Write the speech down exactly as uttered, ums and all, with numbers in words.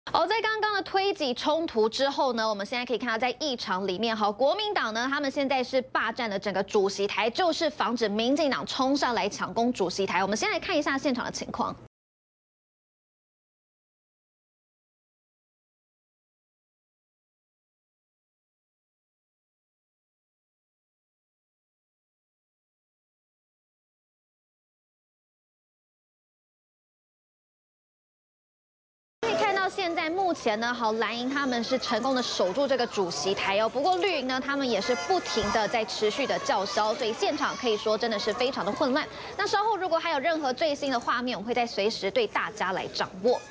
哦，在刚刚的推挤冲突之后呢，我们现在可以看到，在议场里面，哈，国民党呢，他们现在是霸占了整个主席台，就是防止民进党冲上来抢攻主席台。我们先来看一下现场的情况。可以看到，现在目前呢，好蓝营他们是成功的守住这个主席台哦。不过绿营呢，他们也是不停的在持续的叫嚣，所以现场可以说真的是非常的混乱。那稍后如果还有任何最新的画面，我们会再随时对大家来掌握。